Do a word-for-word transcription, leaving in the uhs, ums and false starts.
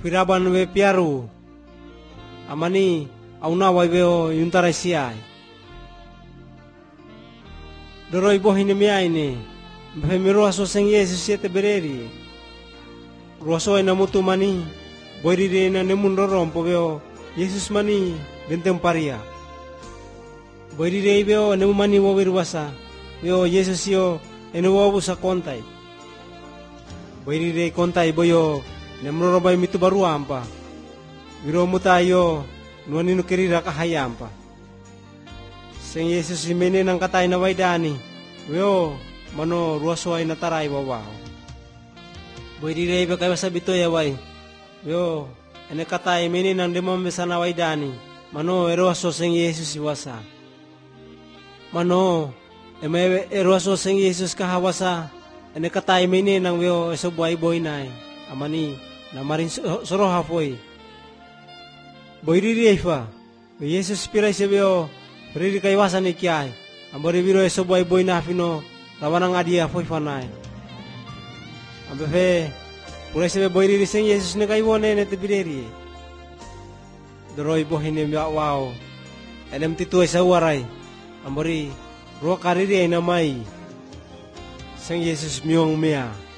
firaban we piaru amani auna wabeo yuntara siai doroi bohine miaine mfemiro aso seng Yesus yete bereri roso ina mutu mani boirire na nemundoro mpobeo Yesus mani bentem paria boirire ibeo nemu mani wawirwasa yo Yesus yo ene wabu sa kontai boirire kontai boyo nemroro bay mitu baru ampa wiro mutayo nuani nukirira kahayampa seng Yesus imene nang katay na waidani yo mano ruaso ay nataray wawaw boirire ibe kayo sabito ya way yo ene katay imene nang demamesa na waidani mano eroaso seng Yesus iwasa mano eme eroaso seng Yesus kahawasa ene katay imene nang yo eso buhay boy nay amani na marin soroha foi boiriri ifa Yesus pirai sebeo riri kaiwasa ni kiai ambori biro eso boy boy na fino lawanang adia foi fanai ambe fe purai sebe boiriri seng Yesus ne kaiwone ne tebireri doroi bohine mia wow enem titu esa warai ambori ro kariri ai namai seng Yesus miong mia